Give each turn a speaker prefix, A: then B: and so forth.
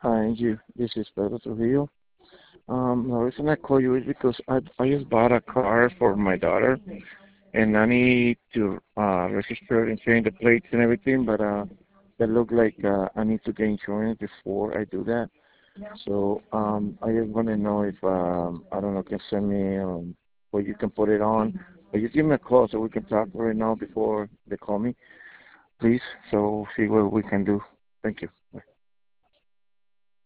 A: Hi, Angie. This is Pedro Trujillo. The reason I call you is because I just bought a car for my daughter, and I need to register and change the plates and everything, but it look like I need to get insurance before I do that. So I just want to know if I don't know, can send me where you can put it on, or you give me a call so we can talk right now before they call me, please. So see what we can do. Thank you.